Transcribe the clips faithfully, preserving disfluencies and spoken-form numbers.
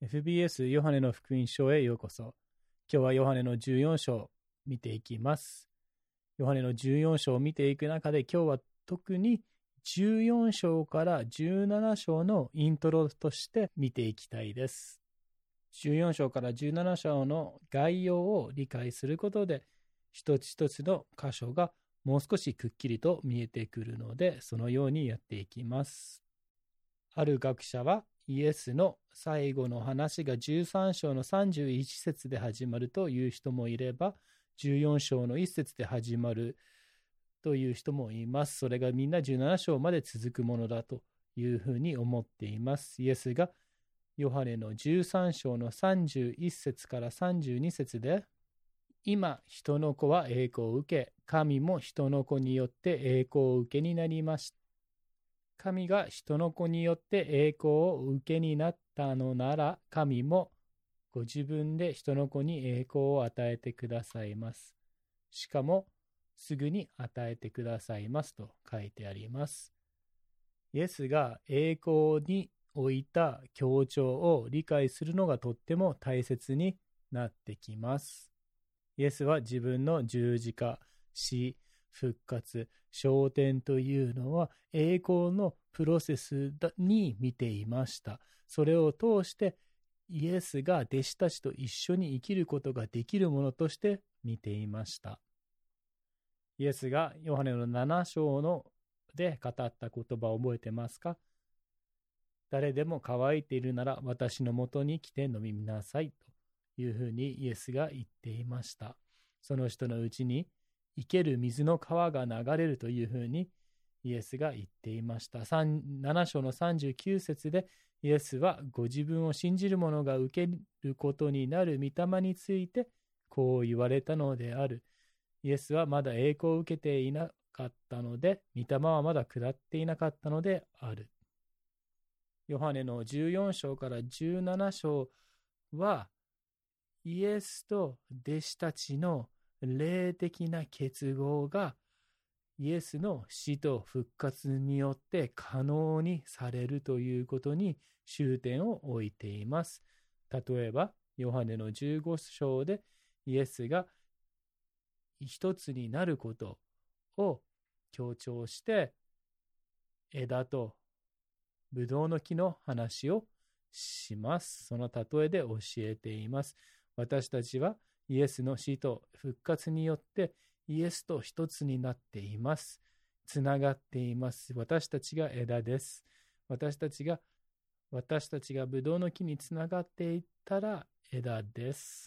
エフビーエス ヨハネの福音書へようこそ。今日はヨハネのじゅうよん章を見ていきます。ヨハネのじゅうよん章を見ていく中で今日は特にじゅうよん章からじゅうなな章のイントロとして見ていきたいです。じゅうよん章からじゅうなな章の概要を理解することで一つ一つの箇所がもう少しくっきりと見えてくるので、そのようにやっていきます。ある学者はイエスの最後の話がじゅうさん章のさんじゅういち節で始まるという人もいれば、じゅうよん章のいち節で始まるという人もいます。それがみんなじゅうなな章まで続くものだというふうに思っています。イエスがヨハネのじゅうさん章のさんじゅういち節からさんじゅうに節で、今人の子は栄光を受け、神も人の子によって栄光を受けになりました。神が人の子によって栄光を受けになったのなら、神もご自分で人の子に栄光を与えてくださいます。しかも、すぐに与えてくださいますと書いてあります。イエスが栄光に置いた強調を理解するのがとっても大切になってきます。イエスは自分の十字架、死、復活、昇天というのは栄光のプロセスに見ていました。それを通してイエスが弟子たちと一緒に生きることができるものとして見ていました。イエスがヨハネのなな章ので語った言葉を覚えてますか？誰でも乾いているなら私のもとに来て飲みなさいというふうにイエスが言っていました。その人のうちに生ける水の川が流れるというふうにイエスが言っていました。なな章のさんじゅうきゅう節でイエスはご自分を信じる者が受けることになる御霊についてこう言われたのである。イエスはまだ栄光を受けていなかったので、御霊はまだ下っていなかったのである。ヨハネのじゅうよん章からじゅうなな章はイエスと弟子たちの霊的な結合がイエスの死と復活によって可能にされるということに終点を置いています。例えば、ヨハネのじゅうご章でイエスが一つになることを強調して、枝とブドウの木の話をします。その例えで教えています。私たちはイエスの死と復活によってイエスと一つになっています。つながっています。私たちが枝です。私たちが、私たちがブドウの木につながっていったら枝です。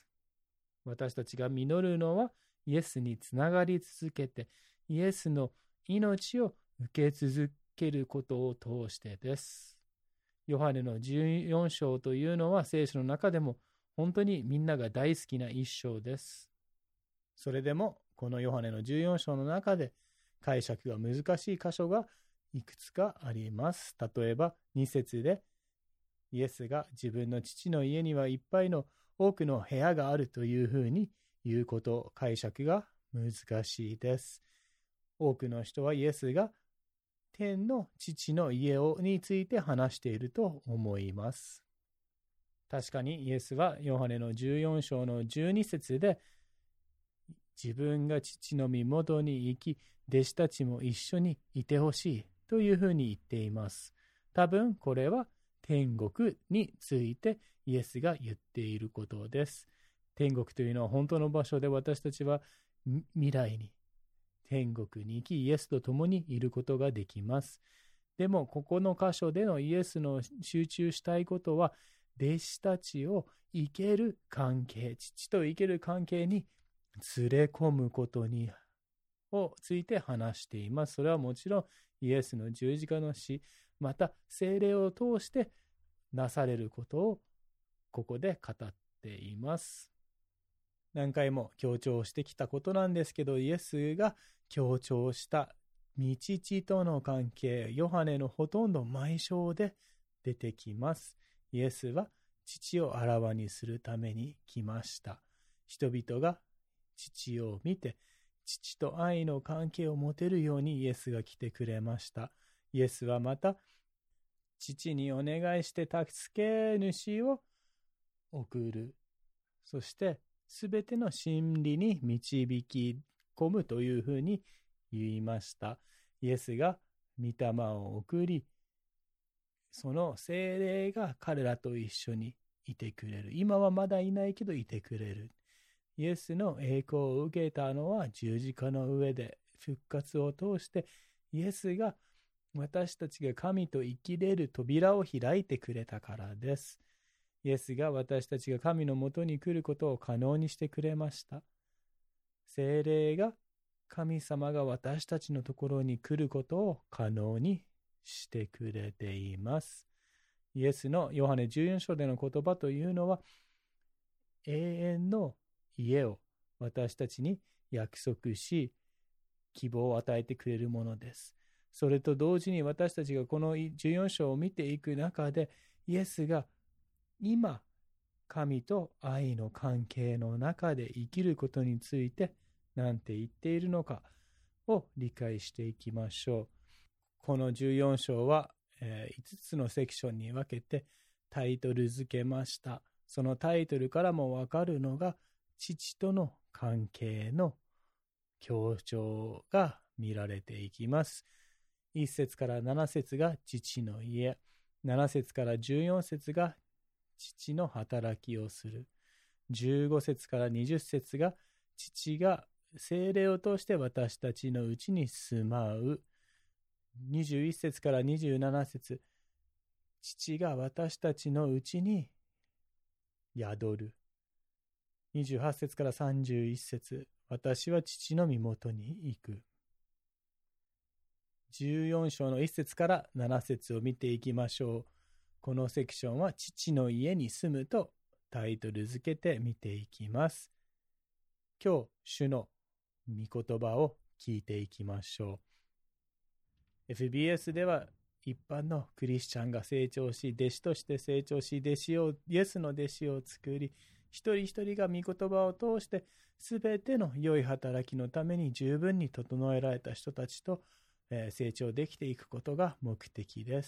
私たちが実るのはイエスにつながり続けて、イエスの命を受け続けることを通してです。ヨハネのじゅうよん章というのは聖書の中でも本当にみんなが大好きな一章です。それでもこのヨハネのじゅうよん章の中で解釈が難しい箇所がいくつかあります。例えばに節でイエスが自分の父の家にはいっぱいの多くの部屋があるというふうに言うこと、解釈が難しいです。多くの人はイエスが天の父の家をについて話していると思います。確かにイエスはヨハネのじゅうよん章のじゅうに節で自分が父の身元に行き、弟子たちも一緒にいてほしいというふうに言っています。多分これは天国についてイエスが言っていることです。天国というのは本当の場所で私たちは未来に天国に行きイエスと共にいることができます。でもここの箇所でのイエスの集中したいことは弟子たちを生ける関係、父と生ける関係に連れ込むことにをついて話しています。それはもちろんイエスの十字架の死、また聖霊を通してなされることをここで語っています。何回も強調してきたことなんですけど、イエスが強調した御父との関係、ヨハネのほとんど毎章で出てきます。イエスは父をあらわにするために来ました。人々が父を見て、父と愛の関係を持てるようにイエスが来てくれました。イエスはまた、父にお願いして助け主を送る。そして、すべての真理に導き込むというふうに言いました。イエスが御霊を送り、その聖霊が彼らと一緒にいてくれる。今はまだいないけどいてくれる。イエスの栄光を受けたのは十字架の上で復活を通して、イエスが私たちが神と生きれる扉を開いてくれたからです。イエスが私たちが神のもとに来ることを可能にしてくれました。聖霊が神様が私たちのところに来ることを可能にしてくれています。イエスのヨハネじゅうよん章での言葉というのは、永遠の家を私たちに約束し、希望を与えてくれるものです。それと同時に私たちがこのじゅうよん章を見ていく中で、イエスが今、神と愛の関係の中で生きることについて何て言っているのかを理解していきましょう。このじゅうよん章は、えー、いつつのセクションに分けてタイトル付けました。そのタイトルからもわかるのが、父との関係の強調が見られていきます。いっ節からなな節が父の家、なな節からじゅうよん節が父の働きをする、じゅうご節からにじゅっ節が父が聖霊を通して私たちのうちに住まう、にじゅういっ節からにじゅうなな節、父が私たちのうちに宿る、にじゅうはち節からさんじゅういっ節、私は父の身元に行く。じゅうよん章のいっ節からなな節を見ていきましょう。このセクションは父の家に住むとタイトル付けて見ていきます。今日、主の御言葉を聞いていきましょう。エフビーエス では一般のクリスチャンが成長し、弟子として成長し、弟子を、イエスの弟子を作り、一人一人が御言葉を通して、すべての良い働きのために十分に整えられた人たちと、えー、成長できていくことが目的です。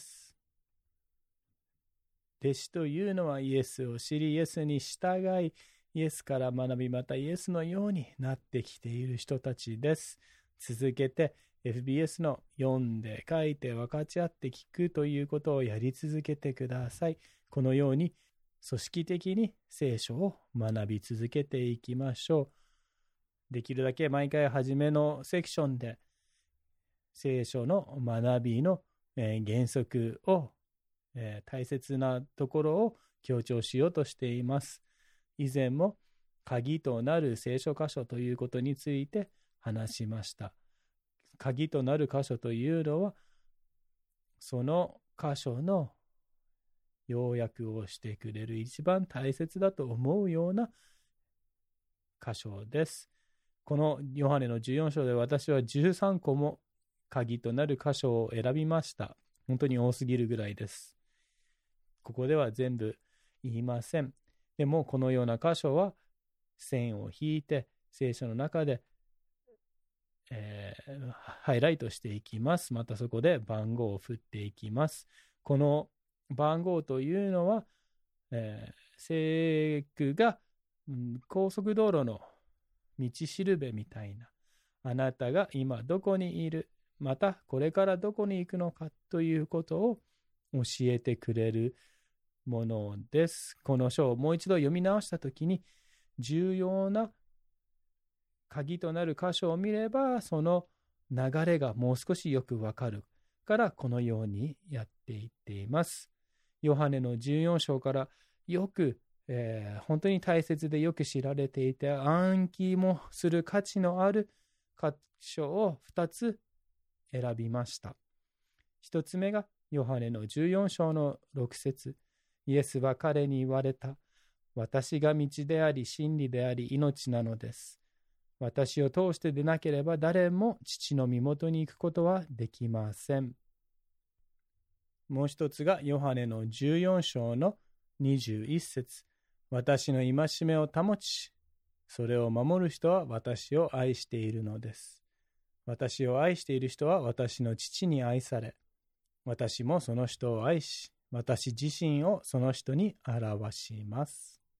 弟子というのはイエスを知り、イエスに従い、イエスから学び、またイエスのようになってきている人たちです。続けて エフビーエス の読んで書いて分かち合って聞くということをやり続けてください。このように組織的に聖書を学び続けていきましょう。できるだけ毎回初めのセクションで聖書の学びの原則を大切なところを強調しようとしています。以前も鍵となる聖書箇所ということについて話しました。鍵となる箇所というのは、その箇所の要約をしてくれる一番大切だと思うような箇所です。このヨハネのじゅうよん章で私はじゅうさんこも鍵となる箇所を選びました。本当に多すぎるぐらいです。ここでは全部言いません。でもこのような箇所は線を引いて聖書の中で、えー、ハイライトしていきます。またそこで番号を振っていきます。この番号というのは、えー、聖句が、うん、高速道路の道しるべみたいな、あなたが今どこにいる、またこれからどこに行くのかということを教えてくれるものです。この書をもう一度読み直したときに、重要な鍵となる箇所を見れば、その流れがもう少しよくわかるからこのようにやっていっています。ヨハネのじゅうよん章からよく、えー、本当に大切でよく知られていて、暗記もする価値のある箇所をふたつ選びました。ひとつめがヨハネのじゅうよん章のろく節。イエスは彼に言われた。私が道であり真理であり命なのです。私を通してでなければ誰も父の身元に行くことはできません。もう一つがヨハネのじゅうよん章のにじゅういっ節。私の戒めを保ち、それを守る人は私を愛しているのです。私を愛している人は私の父に愛され、私もその人を愛し、私自身をその人に表します。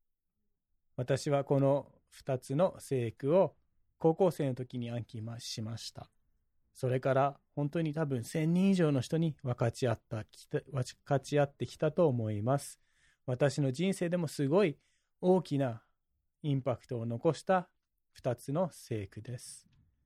私はこのふたつの聖句を高校生の時に暗記しました。それから本当に多分せんにん以上の人に分かち合った、分かち合ってきたと思います。私の人生でもすごい大きなインパクトを残したふたつの聖句です。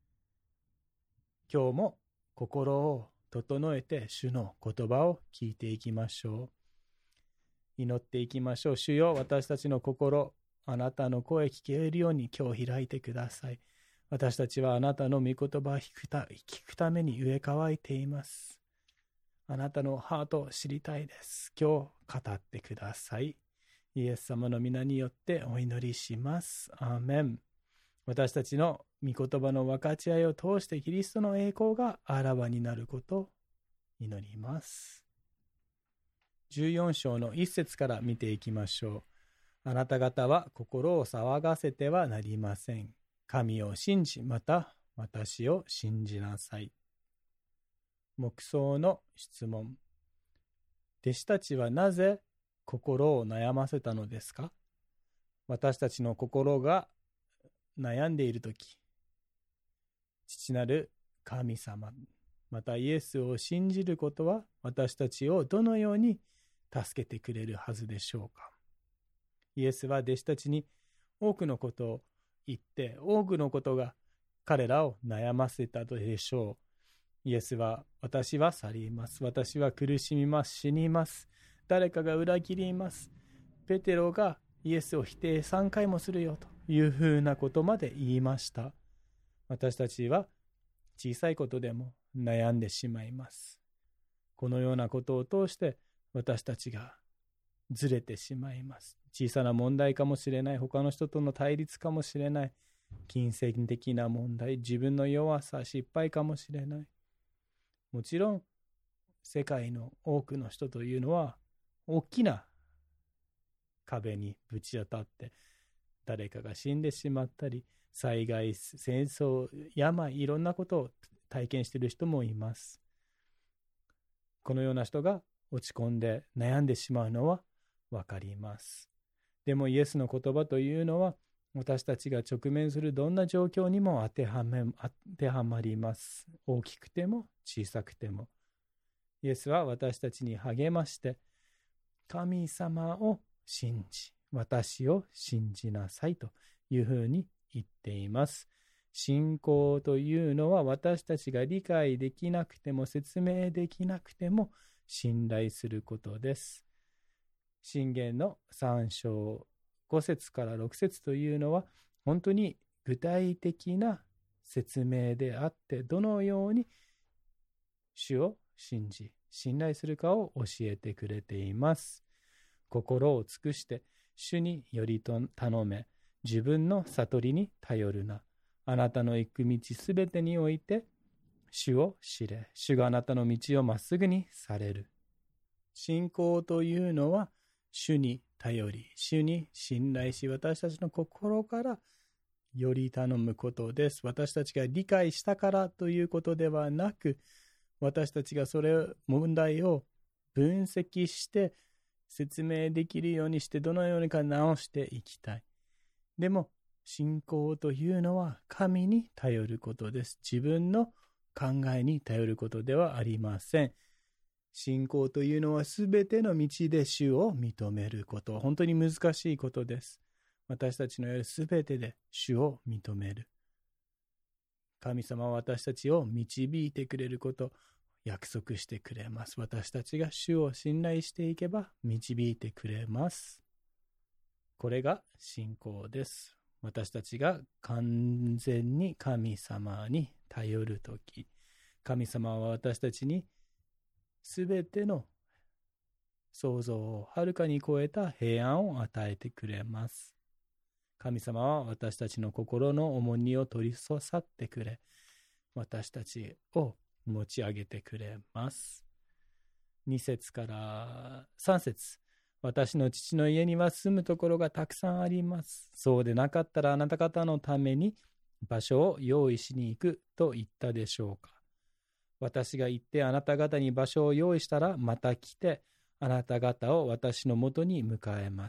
今日も心を整えて主の言葉を聞いていきましょう。祈っていきましょう。主よ、私たちの心、あなたの声聞けるように今日開いてください。私たちはあなたの御言葉を聞くた、聞くために上乾いています。あなたのハートを知りたいです。今日語ってください。イエス様の皆によってお祈りします。アーメン。私たちの御言葉の分かち合いを通してキリストの栄光があらわになることを祈ります。じゅうよん章のいっ節から見ていきましょう。あなた方は心を騒がせてはなりません。神を信じ、また私を信じなさい。黙想の質問。弟子たちはなぜ心を悩ませたのですか？私たちの心が悩んでいるとき、父なる神様、またイエスを信じることは私たちをどのように助けてくれるはずでしょうか？イエスは弟子たちに多くのことを言って、多くのことが彼らを悩ませたでしょう。イエスは、私は去ります。私は苦しみます。死にます。誰かが裏切ります。ペテロがイエスを否定さんかいもするよというふうなことまで言いました。私たちは小さいことでも悩んでしまいます。このようなことを通して私たちがずれてしまいます。小さな問題かもしれない、他の人との対立かもしれない、金銭的な問題、自分の弱さ、失敗かもしれない。もちろん世界の多くの人というのは大きな壁にぶち当たって誰かが死んでしまったり、災害、戦争、病、いろんなことを体験している人もいます。このような人が落ち込んで悩んでしまうのはわかります。でもイエスの言葉というのは私たちが直面するどんな状況にも当てはめ、当てはまります。大きくても小さくても。イエスは私たちに励まして神様を信じ、私を信じなさいというふうに言っています。信仰というのは私たちが理解できなくても説明できなくても信頼することです。箴言のさん章ご節からろく節というのは本当に具体的な説明であって、どのように主を信じ信頼するかを教えてくれています。心を尽くして主によりと頼め、自分の悟りに頼るな。あなたの行く道すべてにおいて主を知れ。主があなたの道をまっすぐにされる。信仰というのは主に頼り、主に信頼し、私たちの心からより頼むことです。私たちが理解したからということではなく、私たちがそれ問題を分析して説明できるようにして、どのようにか直していきたい。でも信仰というのは神に頼ることです。自分の考えに頼ることではありません。信仰というのはすべての道で主を認めること。本当に難しいことです。私たちのやるすべてで主を認める。神様は私たちを導いてくれることを約束してくれます。私たちが主を信頼していけば導いてくれます。これが信仰です。私たちが完全に神様に頼るとき、神様は私たちにすべての想像をはるかに超えた平安を与えてくれます。神様は私たちの心の重荷を取り去ってくれ、私たちを持ち上げてくれます。に節からさん節。私の父の家には住むところがたくさんあります。そうでなかったらあなた方のために場所を用意しに行くと言ったでしょうか。私が行ってあなた方に場所を用意したら、また来てあなた方を私のもとに迎えます。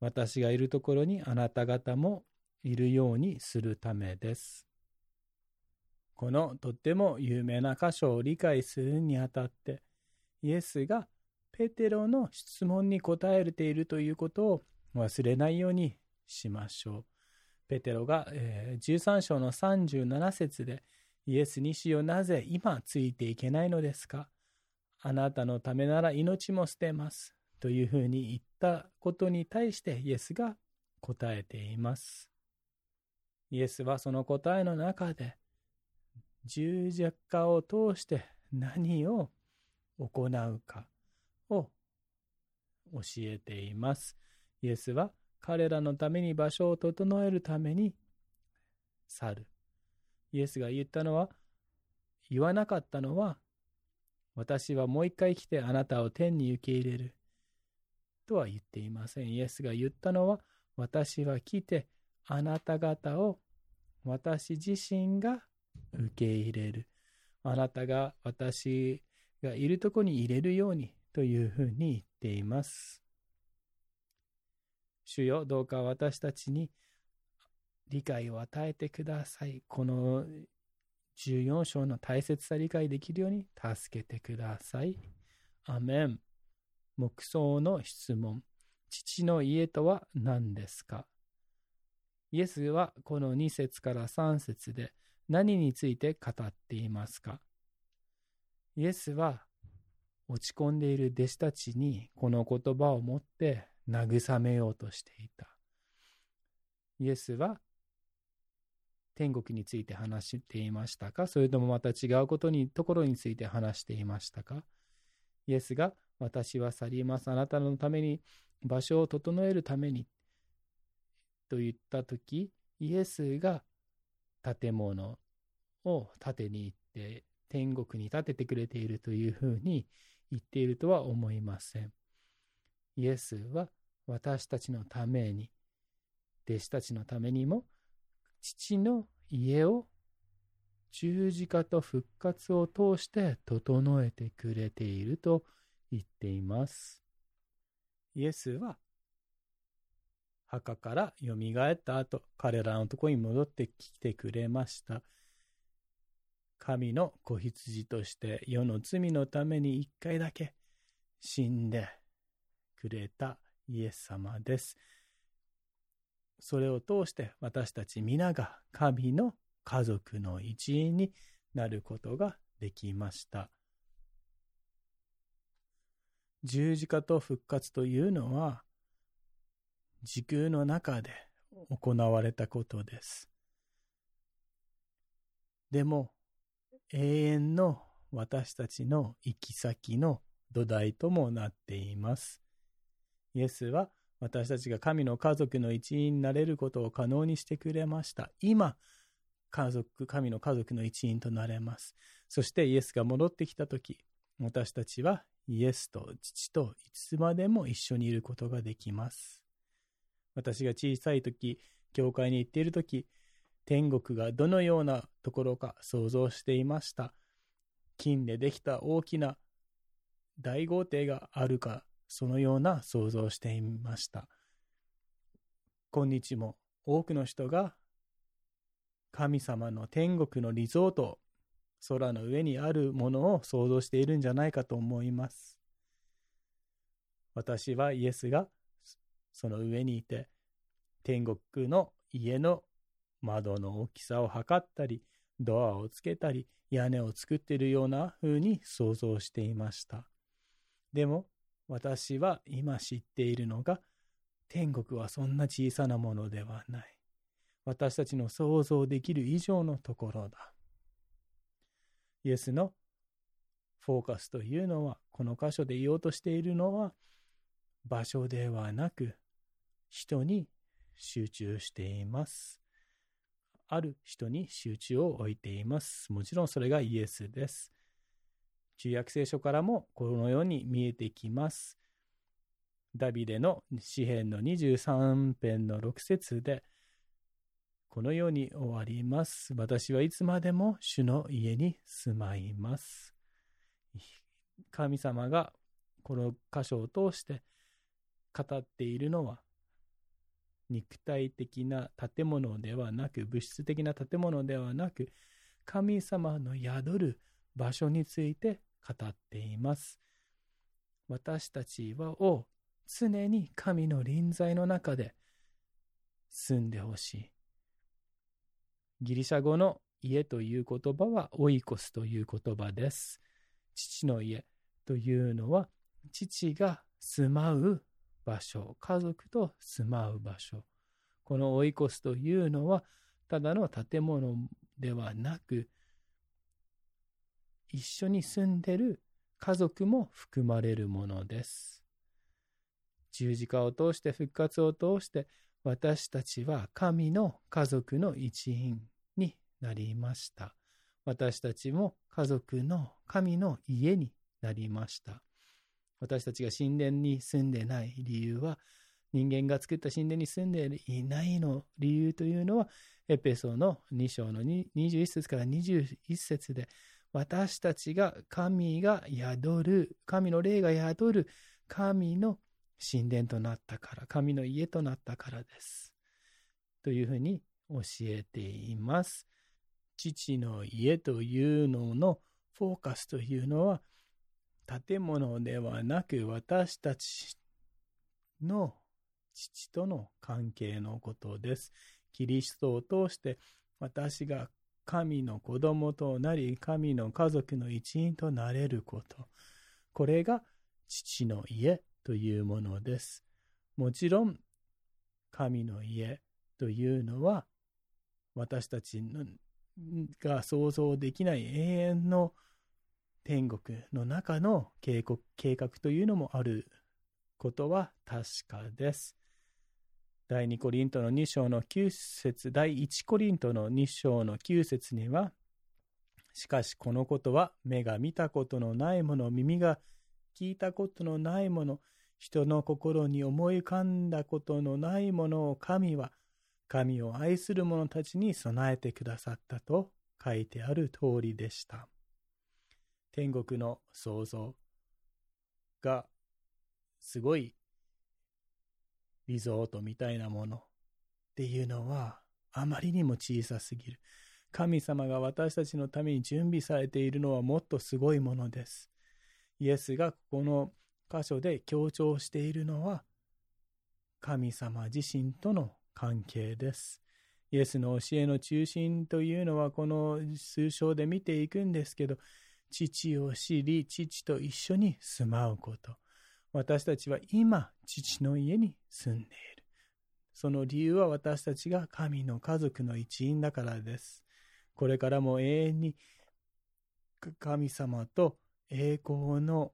私がいるところにあなた方もいるようにするためです。このとっても有名な箇所を理解するにあたって、イエスがペテロの質問に答えているということを忘れないようにしましょう。ペテロがじゅうさん章のさんじゅうなな節で、イエスに主よ、なぜ今ついていけないのですか？あなたのためなら命も捨てます。というふうに言ったことに対してイエスが答えています。イエスはその答えの中で、十字架を通して何を行うかを教えています。イエスは彼らのために場所を整えるために去る。イエスが言ったのは、言わなかったのは、私はもう一回来てあなたを天に受け入れるとは言っていません。イエスが言ったのは、私は来てあなた方を私自身が受け入れる。あなたが私がいるところに入れるようにというふうに言っています。主よ、どうか私たちに理解を与えてください。このじゅうよん章の大切さ理解できるように助けてください。アメン。黙想の質問。父の家とは何ですか？イエスはこのに節からさん節で何について語っていますか？イエスは落ち込んでいる弟子たちにこの言葉を持って慰めようとしていた。イエスは天国について話していましたか？それともまた違うことに、ところについて話していましたか？イエスが私は去ります。あなたのために場所を整えるためにと言ったとき、イエスが建物を建てに行って天国に建ててくれているというふうに言っているとは思いません。イエスは私たちのために、弟子たちのためにも、父の家を十字架と復活を通して整えてくれていると言っています。イエスは墓からよみがえった後、彼らのところに戻ってきてくれました。神の子羊として世の罪のために一回だけ死んでくれたイエス様です。それを通して私たち皆が神の家族の一員になることができました。十字架と復活というのは時空の中で行われたことです。でも永遠の私たちの行き先の土台ともなっています。イエスは私たちが神の家族の一員になれることを可能にしてくれました。今、家族、神の家族の一員となれます。そしてイエスが戻ってきたとき、私たちはイエスと父といつまでも一緒にいることができます。私が小さいとき、教会に行っているとき、天国がどのようなところか想像していました。金でできた大きな大豪邸があるか、そのような想像をしていました。今日も多くの人が神様の天国のリゾート、空の上にあるものを想像しているんじゃないかと思います。私はイエスがその上にいて、天国の家の窓の大きさを測ったり、ドアをつけたり、屋根を作っているような風に想像していました。でも、私は今知っているのが、天国はそんな小さなものではない。私たちの想像できる以上のところだ。イエスのフォーカスというのは、この箇所で言おうとしているのは、場所ではなく、人に集中しています。ある人に集中を置いています。もちろんそれがイエスです。旧約聖書からもこのように見えてきます。ダビデの詩編のにじゅうさん編のろく節でこのように終わります。私はいつまでも主の家に住まいます。神様がこの箇所を通して語っているのは、 肉体的な建物ではなく、物質的な建物ではなく、神様の宿る場所について語っています。私たちはを常に神の臨在の中で住んでほしい。ギリシャ語の家という言葉はオイコスという言葉です。父の家というのは父が住まう場所、家族と住まう場所。このオイコスというのはただの建物ではなく、一緒に住んでいる家族も含まれるものです。十字架を通して復活を通して私たちは神の家族の一員になりました。私たちも家族の神の家になりました。私たちが神殿に住んでない理由は、人間が作った神殿に住んでいないの理由というのは、エペソのに章のにじゅういち節からにじゅういち節で、私たちが神が宿る、神の霊が宿る神の神殿となったから、神の家となったからです。というふうに教えています。父の家というののフォーカスというのは、建物ではなく私たちの父との関係のことです。キリストを通して私が神の子供となり、神の家族の一員となれること。これが父の家というものです。もちろん、神の家というのは、私たちが想像できない永遠の天国の中の計画、計画というのもあることは確かです。第二コリントのに章のきゅう節、第一コリントのに章のきゅう節には、しかしこのことは目が見たことのないもの、耳が聞いたことのないもの、人の心に思い浮かんだことのないものを神は、神を愛する者たちに備えてくださったと書いてある通りでした。天国の創造がすごいリゾートみたいなものっていうのはあまりにも小さすぎる。神様が私たちのために準備されているのはもっとすごいものです。イエスがここの箇所で強調しているのは神様自身との関係です。イエスの教えの中心というのはこの数章で見ていくんですけど、父を知り、父と一緒に住まうこと。私たちは今、父の家に住んでいる。その理由は私たちが神の家族の一員だからです。これからも永遠に神様と栄光の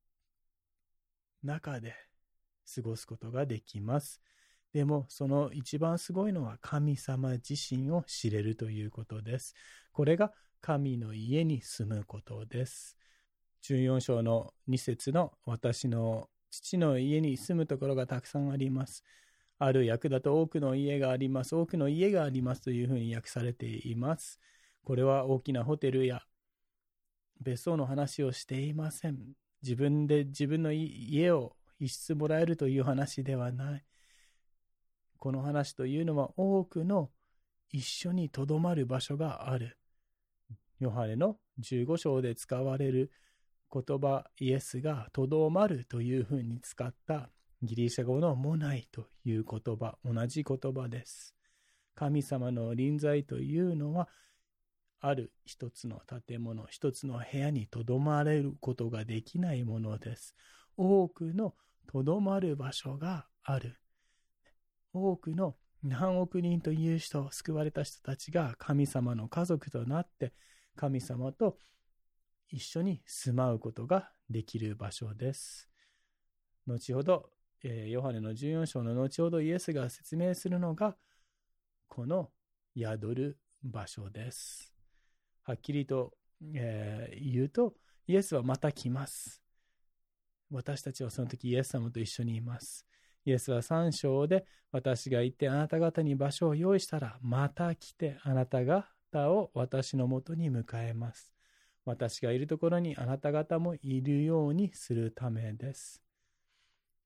中で過ごすことができます。でもその一番すごいのは神様自身を知れるということです。これが神の家に住むことです。じゅうよん章のに節の私の父の家に住むところがたくさんあります。ある訳だと多くの家があります。多くの家がありますというふうに訳されています。これは大きなホテルや別荘の話をしていません。自分で自分の家を一室もらえるという話ではない。この話というのは多くの一緒にとどまる場所がある。ヨハネのじゅうご章で使われる言葉、イエスがとどまるというふうに使ったギリシャ語のモナイという言葉、同じ言葉です。神様の臨在というのはある一つの建物、一つの部屋にとどまれることができないものです。多くのとどまる場所がある。多くの何億人という人、救われた人たちが神様の家族となって神様と一緒に住まうことができる場所です。後ほど、えー、ヨハネのじゅうよん章の後ほどイエスが説明するのがこの宿る場所です。はっきりと、えー、言うとイエスはまた来ます。私たちはその時イエス様と一緒にいます。イエスはさん章で私が行ってあなた方に場所を用意したらまた来てあなた方を私のもとに迎えます。私がいるところにあなた方もいるようにするためです。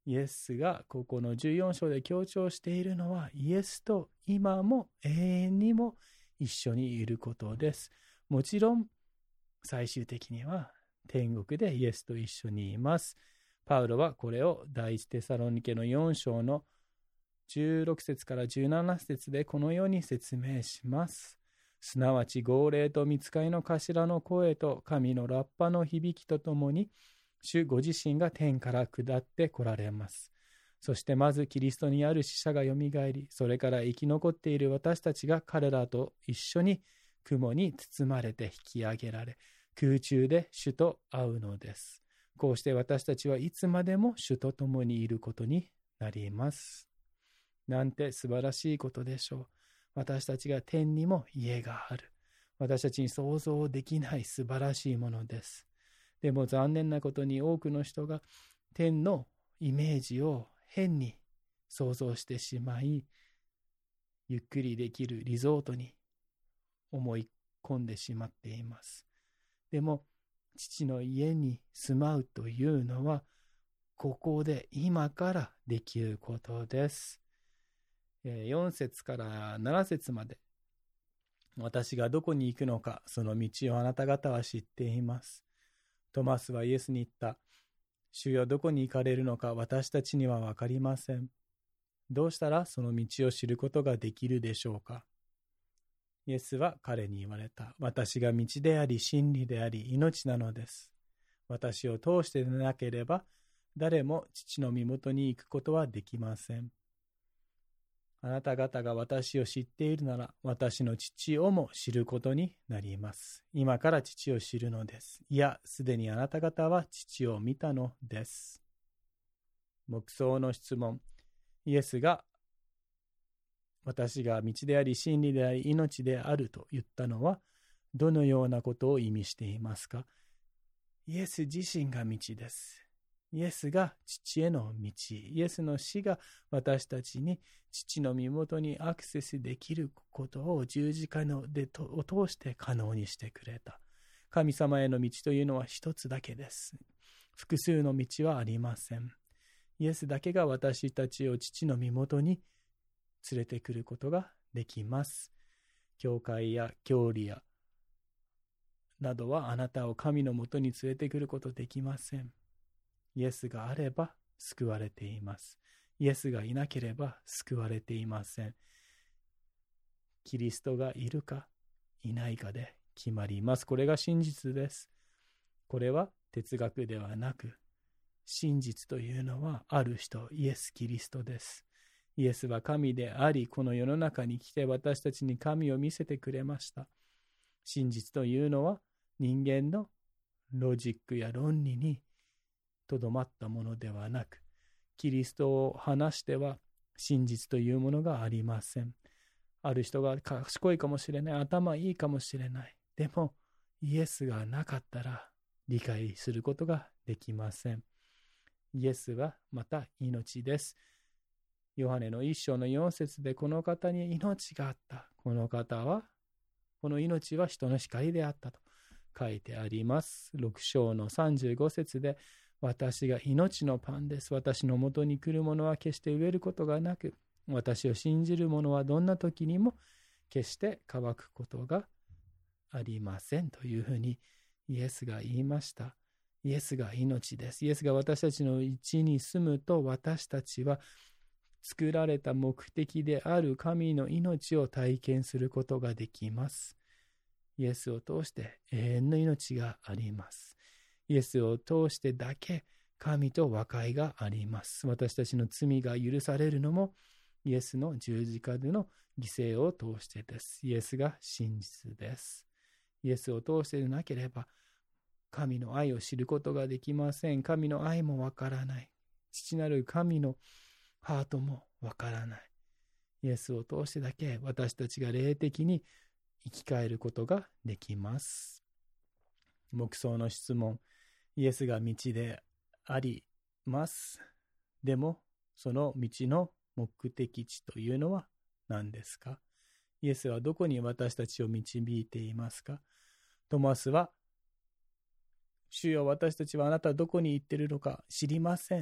イエスがここのじゅうよん章で強調しているのは、イエスと今も永遠にも一緒にいることです。もちろん最終的には天国でイエスと一緒にいます。パウロはこれを第一テサロニケのよん章のじゅうろく節からじゅうなな節でこのように説明します。すなわち号令と御使いの頭の声と神のラッパの響きとともに、主ご自身が天から下って来られます。そしてまずキリストにある死者がよみがえり、それから生き残っている私たちが彼らと一緒に雲に包まれて引き上げられ、空中で主と会うのです。こうして私たちはいつまでも主と共にいることになります。なんて素晴らしいことでしょう。私たちが天にも家がある。私たちに想像できない素晴らしいものです。でも残念なことに多くの人が天のイメージを変に想像してしまい、ゆっくりできるリゾートに思い込んでしまっています。でも父の家に住まうというのは、ここで今からできることです。よん節からなな節まで、私がどこに行くのか、その道をあなた方は知っています。トマスはイエスに言った。主よ、どこに行かれるのか私たちにはわかりません。どうしたらその道を知ることができるでしょうか。イエスは彼に言われた。私が道であり真理であり命なのです。私を通してでなければ誰も父の身元に行くことはできません。あなた方が私を知っているなら、私の父をも知ることになります。今から父を知るのです。いや、すでにあなた方は父を見たのです。黙想の質問。イエスが、私が道であり真理であり命であると言ったのは、どのようなことを意味していますか？イエス自身が道です。イエスが父への道、イエスの死が私たちに父の身元にアクセスできることを十字架のでとを通して可能にしてくれた。神様への道というのは一つだけです。複数の道はありません。イエスだけが私たちを父の身元に連れてくることができます。教会や教理やなどはあなたを神のもとに連れてくることできません。イエスがあれば救われています。イエスがいなければ救われていません。キリストがいるかいないかで決まります。これが真実です。これは哲学ではなく、真実というのはある人、イエス・キリストです。イエスは神であり、この世の中に来て私たちに神を見せてくれました。真実というのは人間のロジックや論理にとどまったものではなく、キリストを話しては真実というものがありません。ある人が賢いかもしれない、頭いいかもしれない。でもイエスがなかったら理解することができません。イエスはまた命です。ヨハネの一章の四節で、この方に命があった。この方は、この命は人の光であったと書いてあります。六章の三十五節で、私が命のパンです。私のもとに来る者は決して飢えることがなく、私を信じる者はどんな時にも決して乾くことがありませんというふうにイエスが言いました。イエスが命です。イエスが私たちのうちに住むと、私たちは作られた目的である神の命を体験することができます。イエスを通して永遠の命があります。イエスを通してだけ神と和解があります。私たちの罪が許されるのもイエスの十字架での犠牲を通してです。イエスが真実です。イエスを通してでなければ神の愛を知ることができません。神の愛もわからない。父なる神のハートもわからない。イエスを通してだけ私たちが霊的に生き返ることができます。黙想の質問。イエスが道であります。でもその道の目的地というのは何ですか？イエスはどこに私たちを導いていますか？トマスは、主よ、私たちはあなたはどこに行っているのか知りません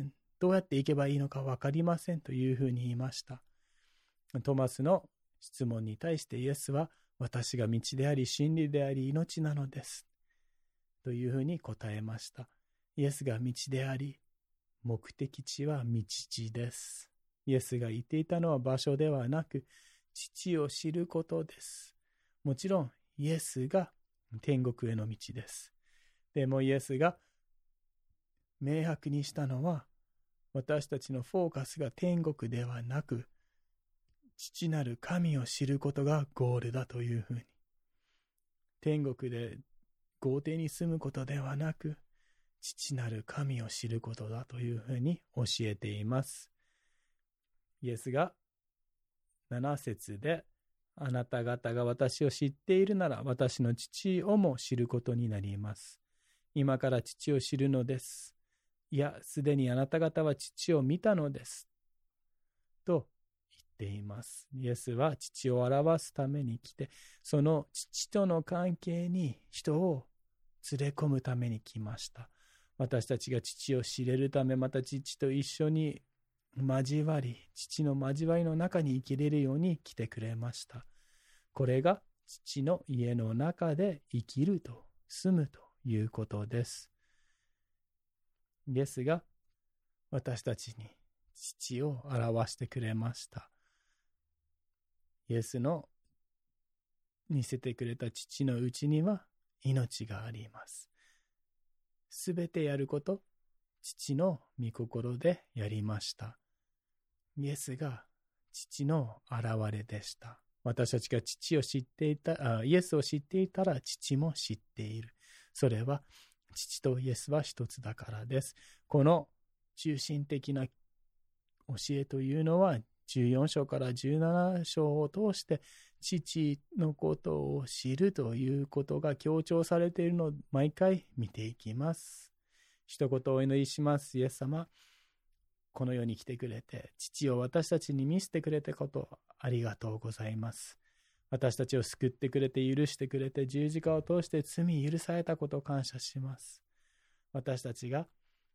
どうやって行けばいいのか分かりませんというふうに言いました。トマスの質問に対してイエスは、私が道であり真理であり命なのですというふうに答えました。イエスが道であり、目的地は道地です。イエスが言っていたのは場所ではなく、父を知ることです。もちろんイエスが天国への道です。でもイエスが明白にしたのは、私たちのフォーカスが天国ではなく、父なる神を知ることがゴールだというふうに。天国で豪邸に住むことではなく、父なる神を知ることだというふうに教えています。イエスがなな節で、あなた方が私を知っているなら、私の父をも知ることになります。今から父を知るのです。いや、すでにあなた方は父を見たのです。と言っています。イエスは父を表すために来て、その父との関係に人を連れ込むために来ました。私たちが父を知れるため、また父と一緒に交わり、父の交わりの中に生きれるように来てくれました。これが父の家の中で生きると、住むということです。イエスが私たちに父を表してくれました。イエスの見せてくれた父のうちには命があります。すべてやること、父の御心でやりました。イエスが父の現れでした。私たちが父を知っていた、あ、イエスを知っていたら父も知っている。それは父とイエスは一つだからです。この中心的な教えというのはじゅうよん章からじゅうなな章を通して父のことを知るということが強調されているのを毎回見ていきます。一言お祈りします。イエス様、この世に来てくれて、父を私たちに見せてくれたことありがとうございます。私たちを救ってくれて、許してくれて、十字架を通して罪許されたことを感謝します。私たちが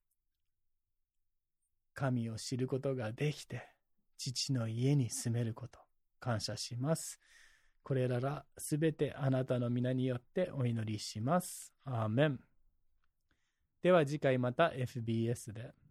神を知ることができて、父の家に住めること、感謝します。これらがすべてあなたの皆によってお祈りします。アーメン。では次回また エフビーエス で。